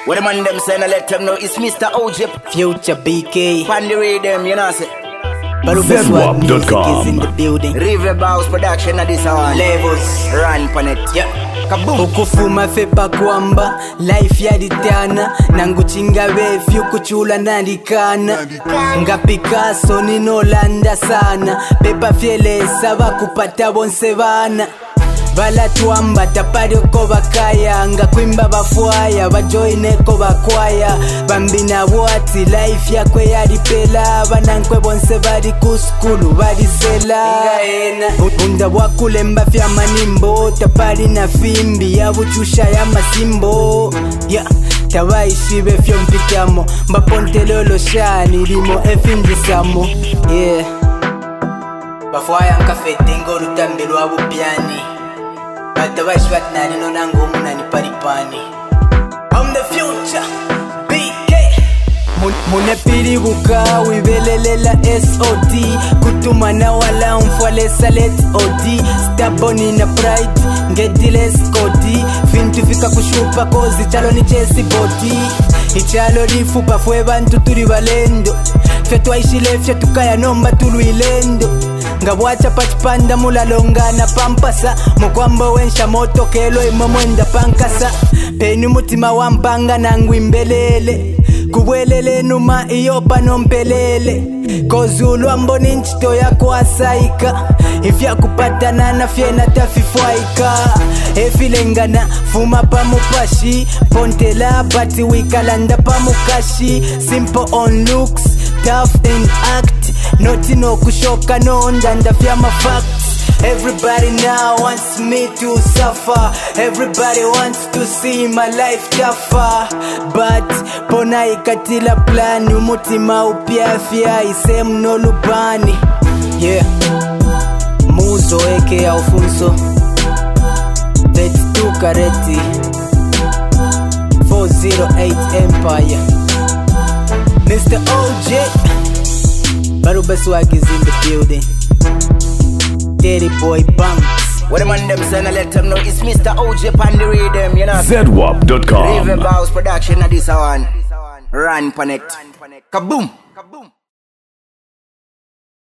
What the man them saying, I let them know it's Mr. OJ Future BK Pan the rhythm, you know say ZWAP.com is in the building. River Bows production of this one. Levels Run pan it. Yeah. Kaboom. Ukufuma fepa kwamba life yaditana nanguchinga befyu kuchula nandikana nga Picasso ninolanda sana pepa fyelesa bakupata bonse bana balatwamba taparyoko bakaya nga kwimba bafwaya bajoineko bakwaya bambina bwati life yakwe yaripela banankwe bonse bari kuskulu barisela unda bwakulemba fya manimbo tapari na fimbi yabuchusha ya masimbo yeah. Tabaishibe fyo mpikamo mbapontelolo shani limo efindisamo yeah. Bafwaya nkafete ngorutambi lwabupyani Batabashwat nani nonango munani paripani. I'm the future BK Munepiri buka wibelelela SOD kutumana wala umfwalesa let OD Staboni na pride ngediles kodi Fintu fika kushupa kozi chalo ni chesi body Ichalo rifupa fwe bantu turi balendo Fetu aishile fetu kaya nomba tulu ilendo Ngabwacha pachipanda mulalonga na pampasa Mukwambo wensha moto kelo imo mwenda pankasa Peni mutima wampanga nangu imbelele Kubwelele numa iyopa nompelele Kozulu ambo ninchito ya kuasaika Ifya kupatana na fiena tafifwaika Efilengana fuma pa mupashi Pontela bati wikalanda pa mukashi Simple on looks, tough in act Noti no kushoka no ndanda fya mafacts Everybody now wants me to suffer Everybody wants to see my life tougher But pona ikatila plani umutima upiafya isemu no lupani Yeah Muzo eke ya ufunso 32 Kareti 408 Empire Mr. OJ Baruba Swag is in the building Daddy Boy Banks. What the man them saying, I let them know it's Mr. OJ Pan the rhythm, you know ZWAP.com River Bows production of this one. Run pan it. Kaboom.